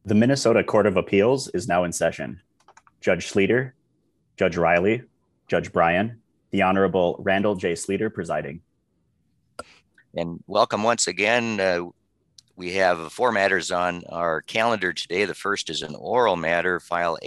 The Minnesota Court of Appeals is now in session. Judge Sleeter, Judge Riley, Judge Bryan, the Honorable Randall J. Sleeter presiding. And welcome once again. We have four matters on our calendar today. The first is an oral matter, file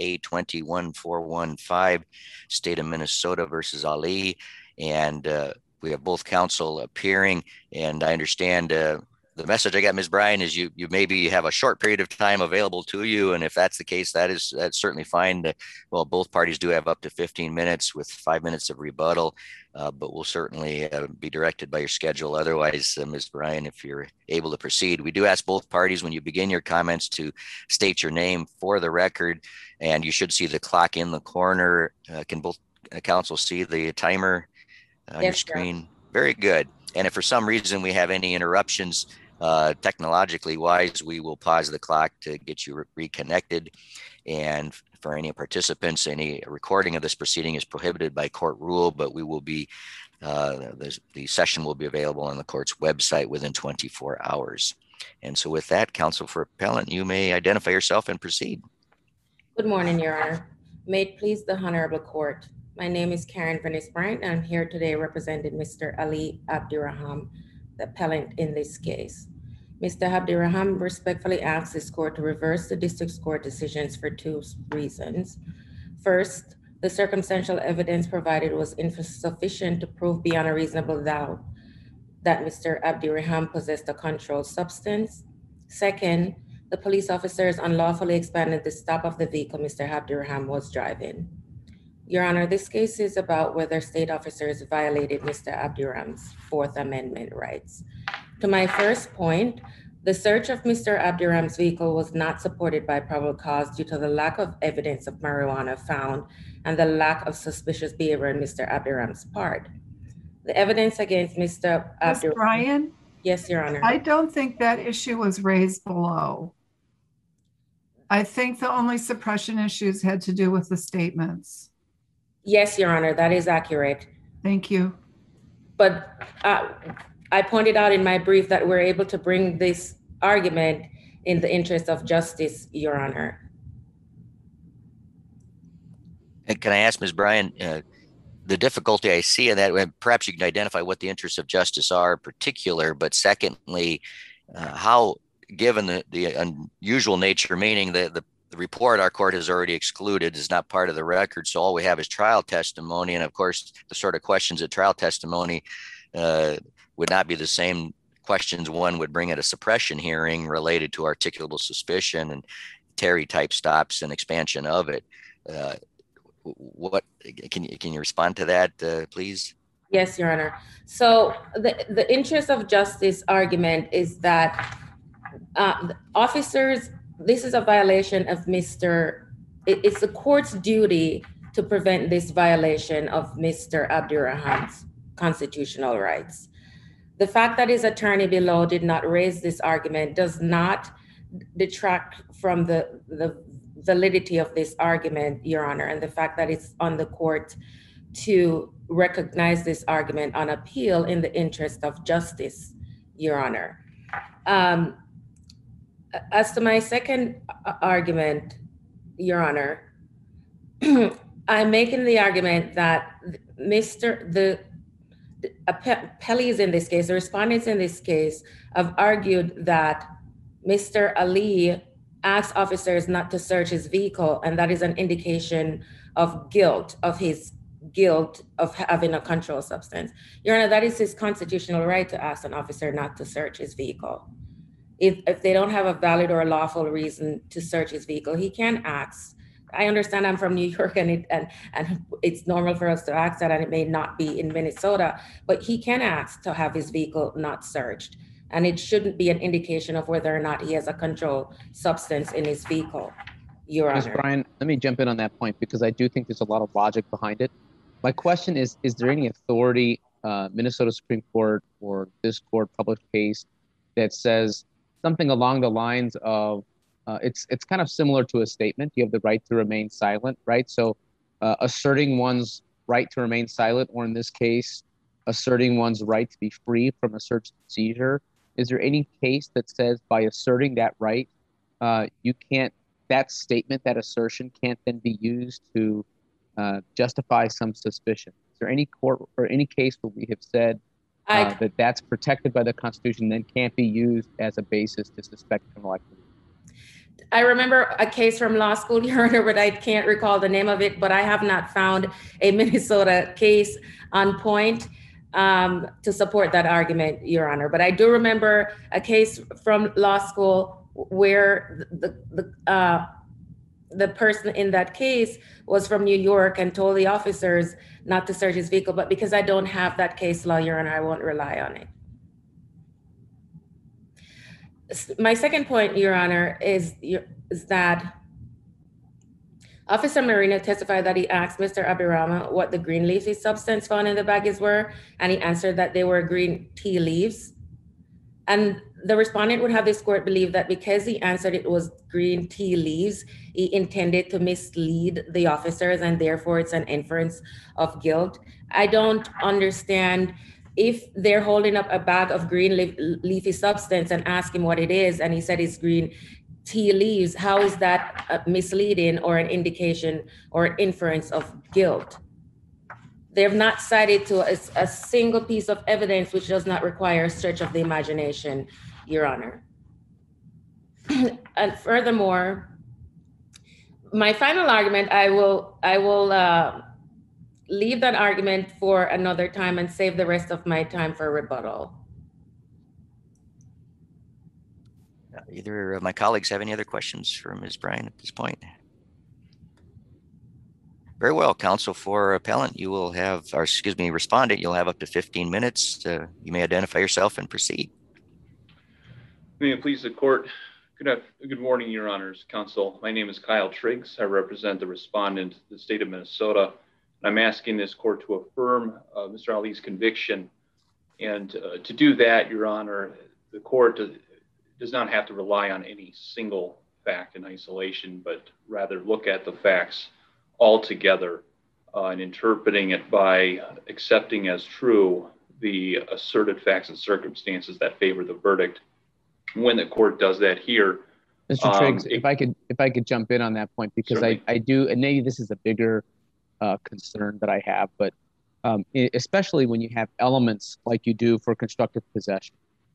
A21415, State of Minnesota versus Ali. And we have both counsel appearing. And I understand the message I got, Ms. Bryan, is you maybe have a short period of time available to you. And if that's the case, that's certainly fine. Well, both parties do have up to 15 minutes with 5 minutes of rebuttal. But we'll certainly be directed by your schedule. Otherwise, Ms. Bryan, if you're able to proceed, we do ask both parties when you begin your comments to state your name for the record, and you should see the clock in the corner. Can both counsel see the timer on your screen? Very good. And if for some reason we have any interruptions, technologically wise, we will pause the clock to get you reconnected. And for any participants, any recording of this proceeding is prohibited by court rule, but we will be, the session will be available on the court's website within 24 hours. And so with that, counsel for appellant, you may identify yourself and proceed. Good morning, Your Honor. May it please the Honorable Court. My name is Karen Venice Bryant, and I'm here today representing Mr. Ali Abdiraham, the appellant in this case. Mr. Abdiraham respectfully asks this court to reverse the district court decisions for two reasons. First, the circumstantial evidence provided was insufficient to prove beyond a reasonable doubt that Mr. Abdiraham possessed a controlled substance. Second, the police officers unlawfully expanded the stop of the vehicle Mr. Abdiraham was driving. Your Honor, this case is about whether state officers violated Mr. Abdiraham's Fourth Amendment rights. To my first point, the search of Mr. Abdiraham's vehicle was not supported by probable cause due to the lack of evidence of marijuana found and the lack of suspicious behavior on Mr. Abdiraham's part. The evidence against Mr. Abdiraham— Ms. Bryan? Yes, Your Honor. I don't think that issue was raised below. I think the only suppression issues had to do with the statements. Yes, Your Honor, that is accurate. Thank you. But I pointed out in my brief that we're able to bring this argument in the interest of justice, Your Honor. And can I ask Ms. Bryan, the difficulty I see in that, perhaps you can identify what the interests of justice are in particular, but secondly, how, given the unusual nature, meaning the report our court has already excluded is not part of the record, so all we have is trial testimony, and of course, the sort of questions at trial testimony would not be the same questions one would bring at a suppression hearing related to articulable suspicion and Terry type stops and expansion of it. What can you respond to that, please? Yes, Your Honor. So the interest of justice argument is that officers, this is a violation of it's the court's duty to prevent this violation of Mr. Abdiraham's constitutional rights. The fact that his attorney below did not raise this argument does not detract from the validity of this argument, Your Honor, and the fact that it's on the court to recognize this argument on appeal in the interest of justice, Your Honor. As to my second argument, Your Honor, I'm making the argument that the appellees in this case, the respondents in this case, have argued that Mr. Ali asked officers not to search his vehicle, and that is an indication of his guilt of having a controlled substance. Your Honor, that is his constitutional right to ask an officer not to search his vehicle. If they don't have a valid or a lawful reason to search his vehicle, he can ask. I understand I'm from New York and it's normal for us to ask that, and it may not be in Minnesota, but he can ask to have his vehicle not searched. And it shouldn't be an indication of whether or not he has a controlled substance in his vehicle, Your Honor. Ms. Bryan, let me jump in on that point because I do think there's a lot of logic behind it. My question is there any authority, Minnesota Supreme Court or this court published case that says something along the lines of, it's kind of similar to a statement. You have the right to remain silent, right? So asserting one's right to remain silent, or in this case, asserting one's right to be free from a search and seizure. Is there any case that says by asserting that right, you can't, that statement, that assertion can't then be used to justify some suspicion. Is there any court or any case where we have said that that's protected by the Constitution, then can't be used as a basis to suspect criminal activity? I remember a case from law school, Your Honor, but I can't recall the name of it, but I have not found a Minnesota case on point to support that argument, Your Honor. But I do remember a case from law school where the person in that case was from New York and told the officers not to search his vehicle. But because I don't have that case law, Your Honor, I won't rely on it. My second point, Your Honor, is that Officer Marino testified that he asked Mr. Abdirahman what the green leafy substance found in the baggies were, and he answered that they were green tea leaves. And the respondent would have this court believe that because he answered it was green tea leaves, he intended to mislead the officers, and therefore it's an inference of guilt. I don't understand. If they're holding up a bag of green leafy substance and ask him what it is, and he said it's green tea leaves, how is that misleading or an indication or an inference of guilt? They have not cited to a single piece of evidence which does not require a stretch of the imagination, Your Honor. And furthermore, my final argument, I will leave that argument for another time and save the rest of my time for rebuttal. Either of my colleagues have any other questions for Ms. Bryan at this point? Very well, counsel for appellant, you will have, or excuse me, respondent, you'll have up to 15 minutes. You may identify yourself and proceed. May it please the court. Good morning, Your Honors, counsel. My name is Kyle Triggs. I represent the respondent, the state of Minnesota. I'm asking this court to affirm Mr. Ali's conviction. And to do that, Your Honor, the court does not have to rely on any single fact in isolation, but rather look at the facts all together and interpreting it by accepting as true the asserted facts and circumstances that favor the verdict. When the court does that here, Mr. Triggs, if I could jump in on that point, because I do, and maybe this is a bigger concern that I have, but especially when you have elements like you do for constructive possession.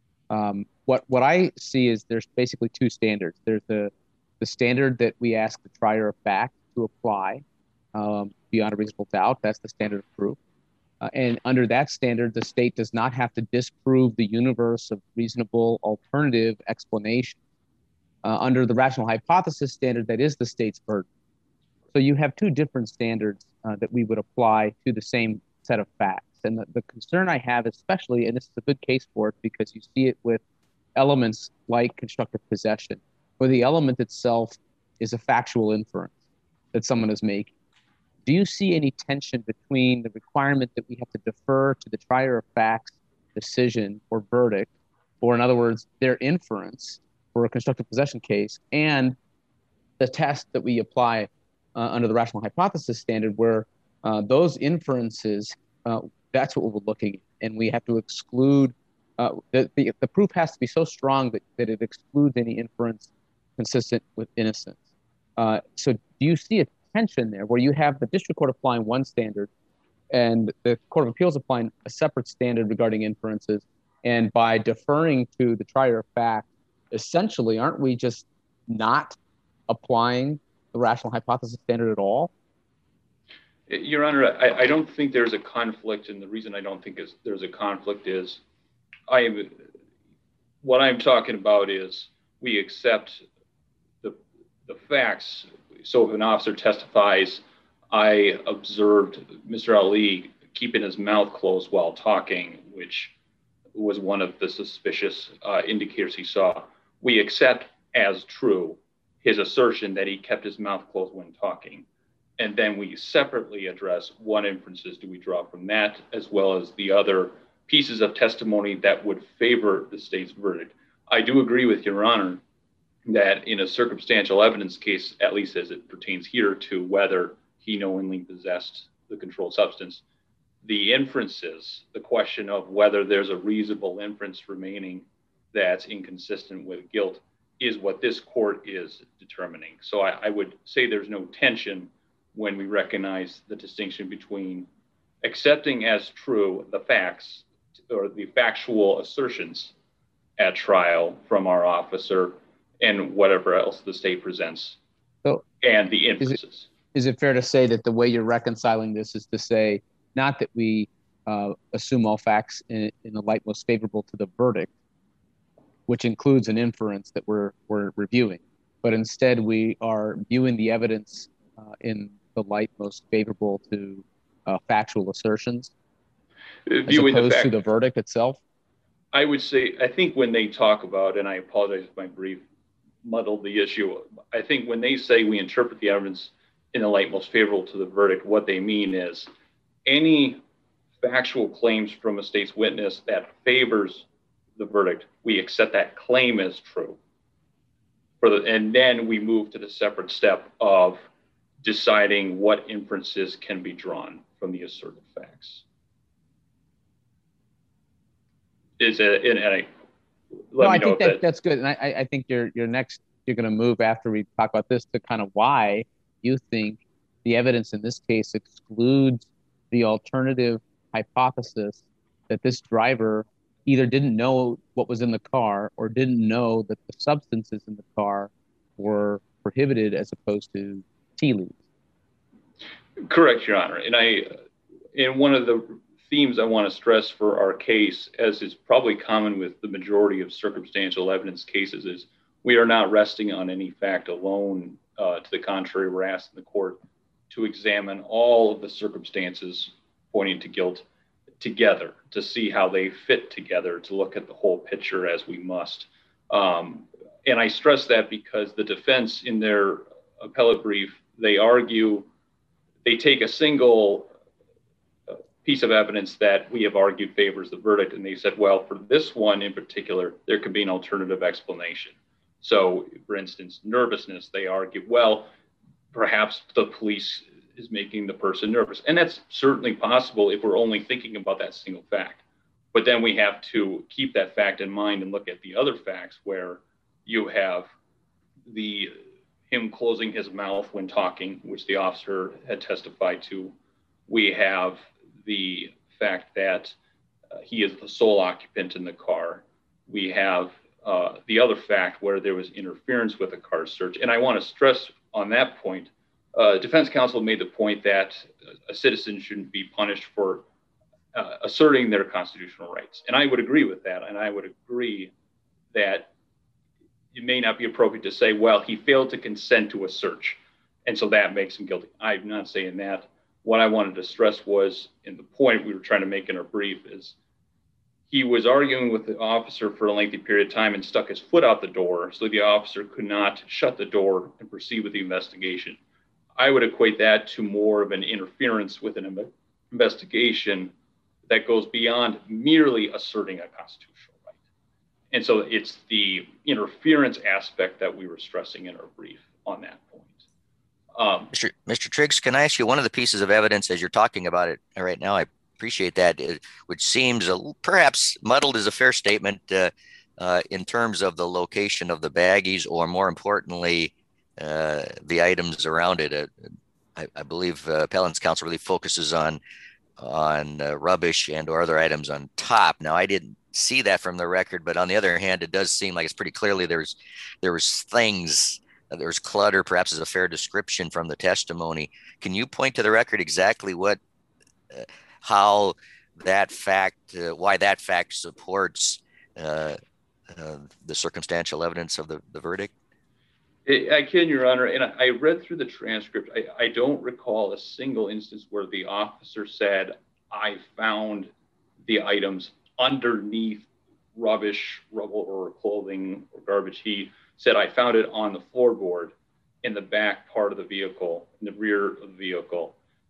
What I see is there's basically two standards. There's the standard that we ask the trier of fact to apply beyond a reasonable doubt. That's the standard of proof. And under that standard, the state does not have to disprove the universe of reasonable alternative explanation. Under the rational hypothesis standard, that is the state's burden. So you have two different standards that we would apply to the same set of facts. And the concern I have, especially, and this is a good case for it because you see it with elements like constructive possession, where the element itself is a factual inference that someone is making. Do you see any tension between the requirement that we have to defer to the trier of facts decision or verdict, or in other words, their inference for a constructive possession case, and the test that we apply under the rational hypothesis standard, where those inferences, that's what we're looking at, and we have to exclude, the proof has to be so strong that it excludes any inference consistent with innocence. So do you see a tension there where you have the district court applying one standard and the Court of Appeals applying a separate standard regarding inferences, and by deferring to the trier of fact, essentially, aren't we just not applying the rational hypothesis standard at all? Your Honor, I don't think there's a conflict, and the reason I don't think there's a conflict is what I'm talking about is we accept the facts. So if an officer testifies, I observed Mr. Ali keeping his mouth closed while talking, which was one of the suspicious indicators he saw. We accept as true his assertion that he kept his mouth closed when talking. And then we separately address what inferences do we draw from that, as well as the other pieces of testimony that would favor the state's verdict. I do agree with Your Honor that in a circumstantial evidence case, at least as it pertains here to whether he knowingly possessed the controlled substance, the inferences, the question of whether there's a reasonable inference remaining that's inconsistent with guilt, is what this court is determining. So I would say there's no tension when we recognize the distinction between accepting as true the facts or the factual assertions at trial from our officer and whatever else the state presents, and the inferences. Is it fair to say that the way you're reconciling this is to say, not that we assume all facts in the light most favorable to the verdict, which includes an inference that we're reviewing, but instead we are viewing the evidence in the light most favorable to factual assertions, as opposed to the verdict itself? I would say, I think when they talk about, and I apologize if my brief muddled the issue, I think when they say we interpret the evidence in the light most favorable to the verdict, what they mean is any factual claims from a state's witness that favors the verdict, we accept that claim as true. And then we move to the separate step of deciding what inferences can be drawn from the asserted facts. I think that's good. And I think you're next, you're going to move after we talk about this to kind of why you think the evidence in this case excludes the alternative hypothesis that this driver either didn't know what was in the car or didn't know that the substances in the car were prohibited as opposed to tea leaves. Correct, Your Honor. And one of the themes I want to stress for our case, as is probably common with the majority of circumstantial evidence cases, is we are not resting on any fact alone. To the contrary, we're asking the court to examine all of the circumstances pointing to guilt together, to see how they fit together, to look at the whole picture as we must. And I stress that because the defense in their appellate brief, they argue, they take a single piece of evidence that we have argued favors the verdict, and they said, well, for this one in particular, there could be an alternative explanation. So, for instance, nervousness, they argue, well, perhaps the police is making the person nervous. And that's certainly possible if we're only thinking about that single fact. But then we have to keep that fact in mind and look at the other facts where you have him closing his mouth when talking, which the officer had testified to. We have the fact that he is the sole occupant in the car. We have the other fact where there was interference with a car search. And I want to stress on that point, defense counsel made the point that a citizen shouldn't be punished for asserting their constitutional rights. And I would agree with that. And I would agree that it may not be appropriate to say, well, he failed to consent to a search, and so that makes him guilty. I'm not saying that. What I wanted to stress was, and the point we were trying to make in our brief is, he was arguing with the officer for a lengthy period of time and stuck his foot out the door, so the officer could not shut the door and proceed with the investigation. I would equate that to more of an interference with an investigation that goes beyond merely asserting a constitutional right. And so it's the interference aspect that we were stressing in our brief on that point. Mr. Triggs, can I ask you one of the pieces of evidence as you're talking about it right now? I appreciate that, which seems perhaps muddled is a fair statement in terms of the location of the baggies, or more importantly, the items around it. I believe appellant's counsel really focuses on rubbish and or other items on top. Now, I didn't see that from the record, but on the other hand, it does seem like it's pretty clearly there was things. There's clutter, perhaps is a fair description from the testimony. Can you point to the record exactly how that fact, why that fact supports the circumstantial evidence of the verdict? I can, Your Honor, and I read through the transcript. I don't recall a single instance where the officer said, I found the items underneath rubbish, rubble, or clothing or garbage. He said, I found it on the floorboard in the back part of the vehicle, in the rear of the vehicle.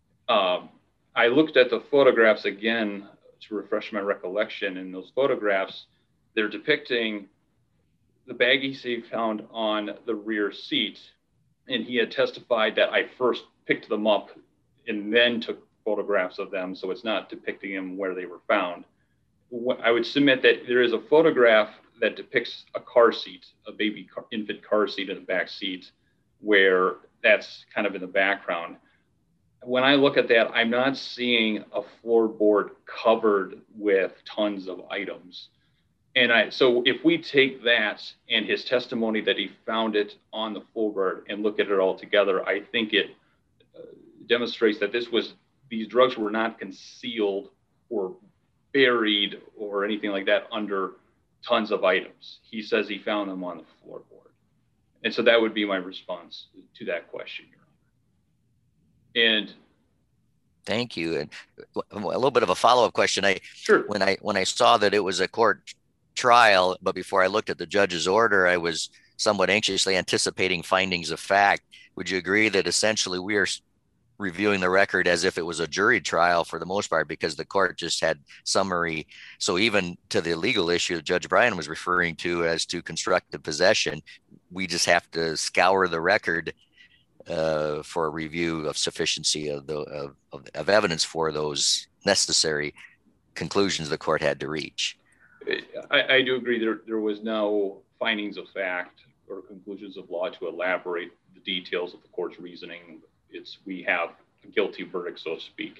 I looked at the photographs again to refresh my recollection. In those photographs, they're depicting the baggies he found on the rear seat. And he had testified that I first picked them up and then took photographs of them. So it's not depicting them where they were found. I would submit that there is a photograph that depicts a car seat, a infant car seat in the back seat, where that's kind of in the background. When I look at that, I'm not seeing a floorboard covered with tons of items. And so if we take that and his testimony that he found it on the floorboard and look at it all together, I think it demonstrates that these drugs were not concealed or buried or anything like that under tons of items. He says he found them on the floorboard. And so that would be my response to that question, Your Honor. And thank you. And a little bit of a follow-up question. Sure. When I saw that it was a court trial, but before I looked at the judge's order, I was somewhat anxiously anticipating findings of fact. Would you agree that essentially we are reviewing the record as if it was a jury trial for the most part, because the court just had summary? So even to the legal issue that Judge Bryan was referring to as to constructive possession, we just have to scour the record for a review of sufficiency of evidence for those necessary conclusions the court had to reach. I do agree there was no findings of fact or conclusions of law to elaborate the details of the court's reasoning. We have a guilty verdict, so to speak.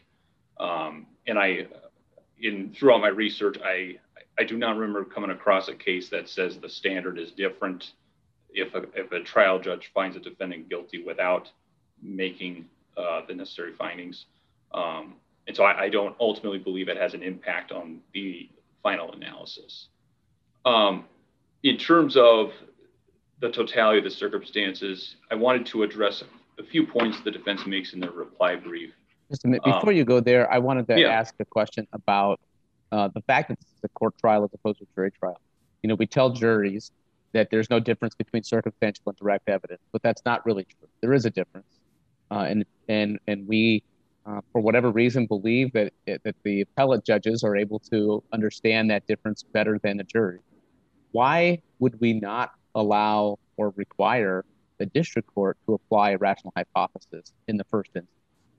And throughout my research, I do not remember coming across a case that says the standard is different if a trial judge finds a defendant guilty without making the necessary findings. And so I don't ultimately believe it has an impact on the final analysis. In terms of the totality of the circumstances, I wanted to address a few points the defense makes in their reply brief. Just a minute, before you go there, I wanted to ask a question about the fact that this is a court trial as opposed to a jury trial. You know, we tell juries that there's no difference between circumstantial and direct evidence, but that's not really true. There is a difference, and we, for whatever reason, believe that the appellate judges are able to understand that difference better than the jury. Why would we not allow or require the district court to apply a rational hypothesis in the first instance?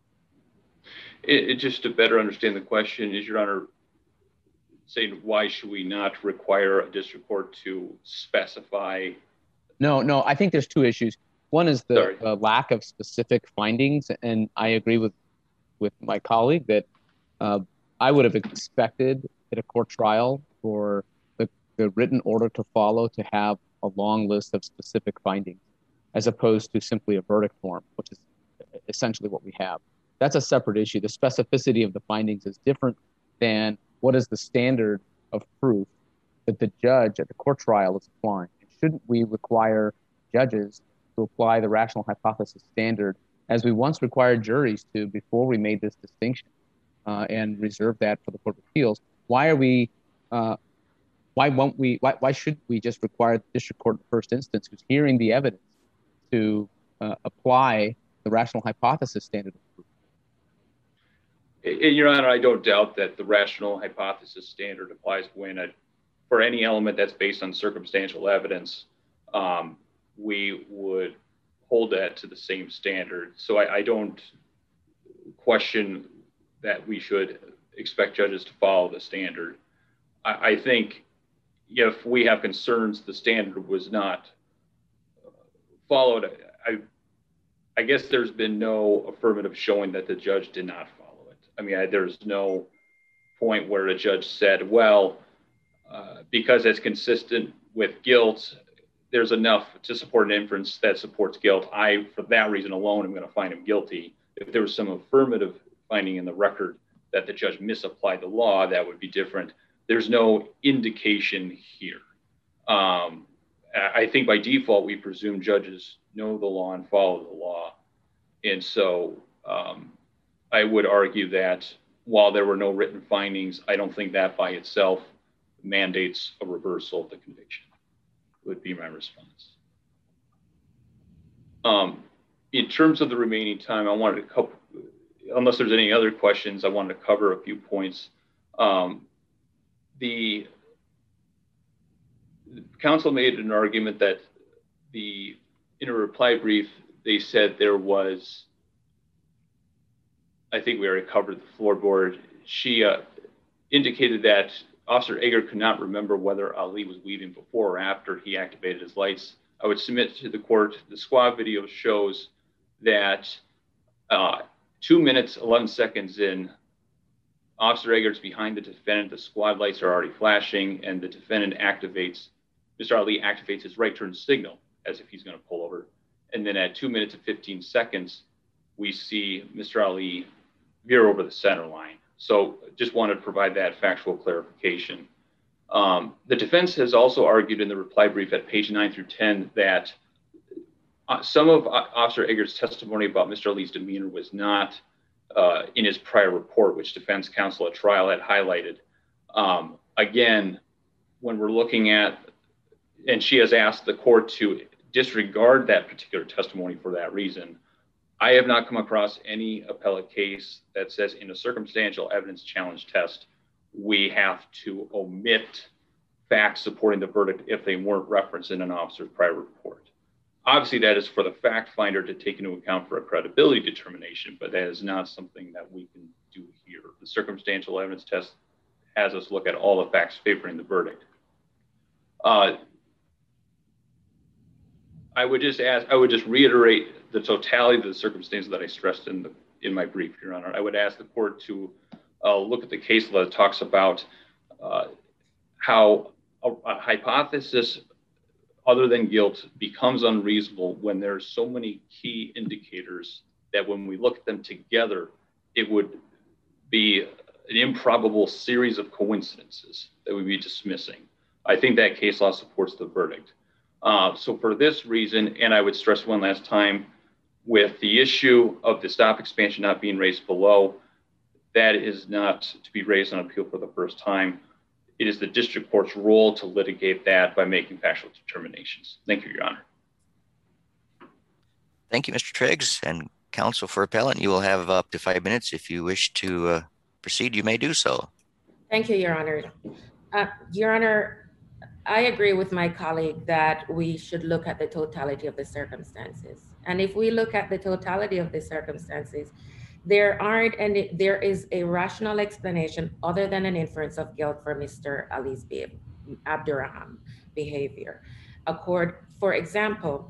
Just to better understand the question, is Your Honor saying why should we not require a district court to specify? No, I think there's two issues. One is the lack of specific findings, and I agree with my colleague that I would have expected at a court trial for the written order to follow to have a long list of specific findings, as opposed to simply a verdict form, which is essentially what we have. That's a separate issue. The specificity of the findings is different than what is the standard of proof that the judge at the court trial is applying. Shouldn't we require judges to apply the rational hypothesis standard as we once required juries to before we made this distinction and reserve that for the Court of Appeals? Why should we just require the district court in the first instance, who's hearing the evidence, to apply the rational hypothesis standard of proof? Your Honor, I don't doubt that the rational hypothesis standard applies for any element that's based on circumstantial evidence. We would hold that to the same standard. So I don't question that we should expect judges to follow the standard. I think if we have concerns the standard was not followed, I guess there's been no affirmative showing that the judge did not follow it. I mean, there's no point where a judge said, well, because it's consistent with guilt, there's enough to support an inference that supports guilt. For that reason alone, I'm going to find him guilty. If there was some affirmative finding in the record that the judge misapplied the law, that would be different. There's no indication here. I think by default, we presume judges know the law and follow the law. And so I would argue that while there were no written findings, I don't think that by itself mandates a reversal of the conviction, would be my response. In terms of the remaining time, I wanted to cover, unless there's any other questions, I wanted to cover a few points. The counsel made an argument that in a reply brief, they said there was, I think we already covered the floorboard. She indicated that Officer Ager could not remember whether Ali was leaving before or after he activated his lights. I would submit to the court, the squad video shows that 2 minutes, 11 seconds in, Officer Ager's behind the defendant, the squad lights are already flashing, and the defendant Mr. Ali activates his right turn signal as if he's going to pull over. And then at 2 minutes and 15 seconds, we see Mr. Ali veer over the center line. So just wanted to provide that factual clarification. The defense has also argued in the reply brief at page 9 through 10 that some of Officer Ager's testimony about Mr. Ali's demeanor was not in his prior report, which defense counsel at trial had highlighted. Again, when we're looking at, and she has asked the court to disregard that particular testimony for that reason, I have not come across any appellate case that says in a circumstantial evidence challenge test, we have to omit facts supporting the verdict if they weren't referenced in an officer's prior report. Obviously, that is for the fact finder to take into account for a credibility determination, but that is not something that we can do here. The circumstantial evidence test has us look at all the facts favoring the verdict. I would just reiterate the totality of the circumstances that I stressed in my brief, Your Honor. I would ask the court to look at the case law that talks about how a hypothesis other than guilt becomes unreasonable when there's so many key indicators that when we look at them together, it would be an improbable series of coincidences that we'd be dismissing. I think that case law supports the verdict. So for this reason, and I would stress one last time, with the issue of the stop expansion not being raised below, that is not to be raised on appeal for the first time. It is the district court's role to litigate that by making factual determinations. Thank you, Your Honor. Thank you, Mr. Triggs, and counsel for appellant. You will have up to 5 minutes. If you wish to proceed, you may do so. Thank you, Your Honor. Your Honor, I agree with my colleague that we should look at the totality of the circumstances. And if we look at the totality of the circumstances, there is a rational explanation other than an inference of guilt for Mr. Ali's Abdurraham behavior. For example,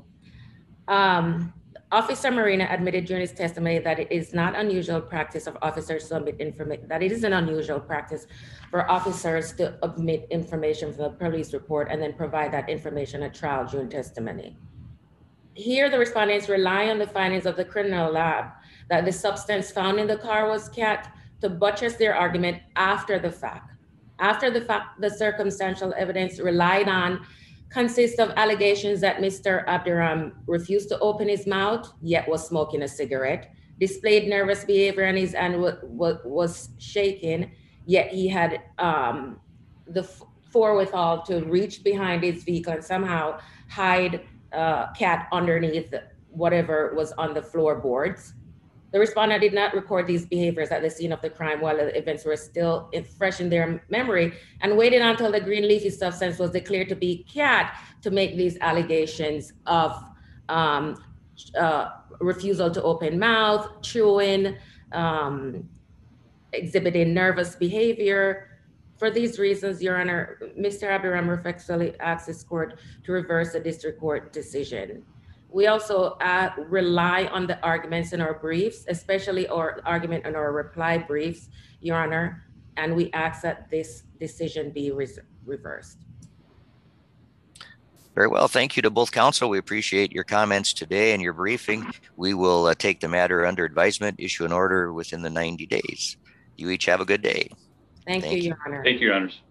Officer Marina admitted during his testimony that it is not unusual practice of officers to omit information, that it is an unusual practice for officers to omit information from the police report and then provide that information at trial during testimony. Here, the respondents rely on the findings of the criminal lab that the substance found in the car was cat to buttress their argument after the fact. After the fact, the circumstantial evidence relied on consists of allegations that Mr. Abdurraham refused to open his mouth, yet was smoking a cigarette, displayed nervous behavior in his hand, was shaking, yet he had the forewithal to reach behind his vehicle and somehow hide cat underneath whatever was on the floorboards. The respondent did not record these behaviors at the scene of the crime while the events were still fresh in their memory and waited until the green leafy substance was declared to be cat to make these allegations of refusal to open mouth, chewing, exhibiting nervous behavior. For these reasons, Your Honor, Mr. Abdurraham respectfully asks this court to reverse the district court decision. We also rely on the arguments in our briefs, especially our argument in our reply briefs, Your Honor, and we ask that this decision be reversed. Very well. Thank you to both counsel. We appreciate your comments today and your briefing. We will take the matter under advisement, issue an order within the 90 days. You each have a good day. Thank you, Your Honor. Thank you, Your Honors.